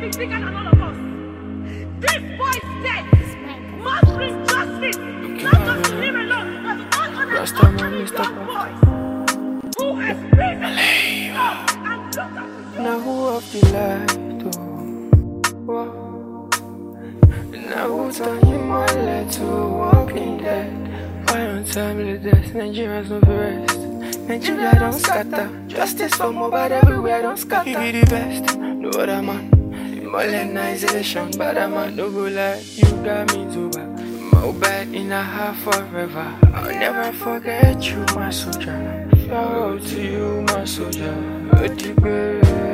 is bigger than all of us. This boy's dead. Must bring justice. Not just to him alone, but to all other unhappy young boys who has risen up and looked up to you. Now who of the light, oh, wow. Now who turned you my light to walking dead? Why untimely death? Nigerians no rest. Nigeria don't scatter. Justice for mobile everywhere don't scatter. You be the best, no other man. Modernization, but a man no go like you got me too bad. Mobile in a half forever. I'll never forget you, my soldier. Farewell to you, my soldier.